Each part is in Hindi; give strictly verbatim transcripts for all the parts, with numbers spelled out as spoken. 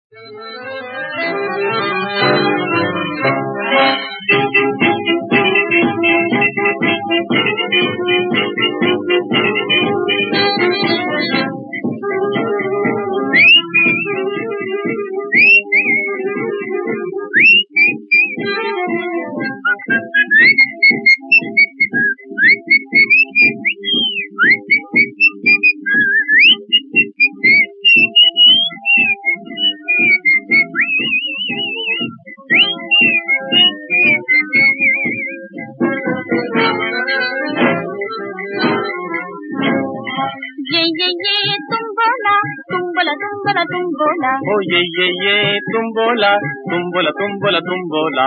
ओ ये ये ये तुम बोला तुम बोला तुम बोला तुम बोला।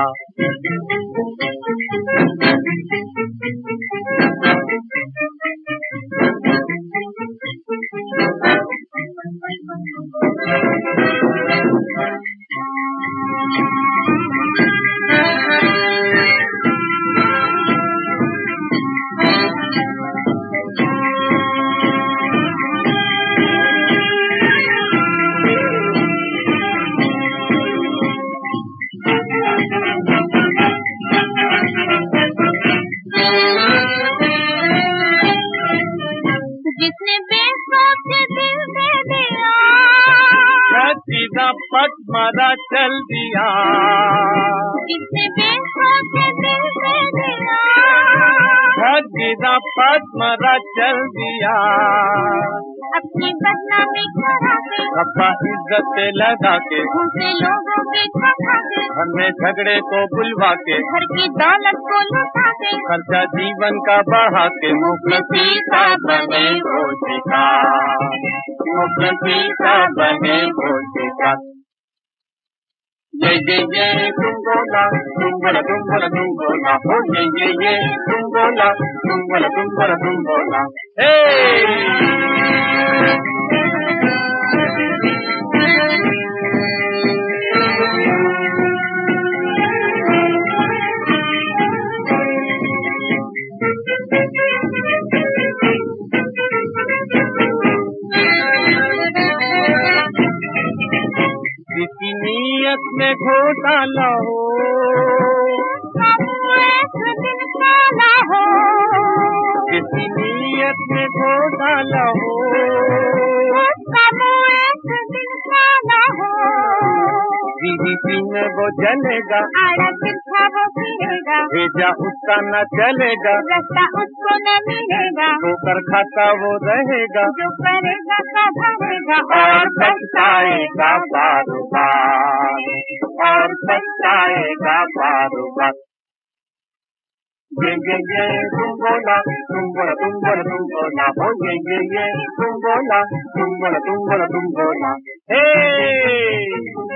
जिसने बेसोचे दिल दे दिया, सीधा पट मारा चल दिया। जिसने बेसोचे दिल दे दिया, सीधा पट मारा चल दिया। अपनी बदनामी करा के, अपना इज्जत लगा के, उनसे लोगों के खा के, घर में झगड़े को बुलवा के, घर की दौलत को लुटा के, खर्चा जीवन का बढ़ा के, मुखलसी का बने वो शिका, मुखलसी का बने वो शिका। ये ये ये तुम बोला तुम बोला तुम बोला तुम बोला। हो ये ये ये तुम बोला तुम बोला तुम बोला तुम बोला। किसी नीयत में घोटाला हो, हो किसी नीयत में घोटाला हो, दीदी सिंह वो जलेगा, वो फिरेगा, भेजा उसका न चलेगा, रास्ता उसको न मिलेगा, ठोकर खाता वो रहेगा, जो करेगा का भरेगा, और पछताएगा बार बार, और पछताएगा बार बार। ये ये ये तुम बोला तुम बोला तुम बोला तुम बोला। हो ये ये ये तुम बोला तुम बोला तुम बोला तुम बोला। हे